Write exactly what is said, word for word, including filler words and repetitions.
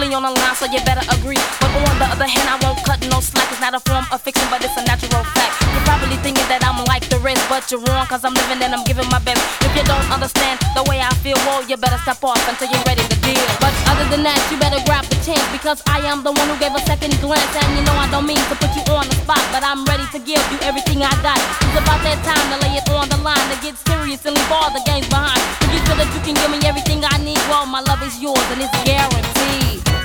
me on the line, so you better agree. But on the other hand, I won't cut no slack. It's not a form of fiction, but it's a natural fact. You're probably thinking that I'm like the rest, but you're wrong, cause I'm living and I'm giving my best. If you don't understand the way I feel, well, you better step off until you're ready to deal. But other than that, you better grab the chance, because I am the one who gave a second glance. And you know I don't mean to put you on the spot, but I'm ready to give you everything I got. It's about that time to lay it on the line, to get serious and leave all the games behind. If you feel that you can give me everything I need, well, my love is yours and it's guaranteed.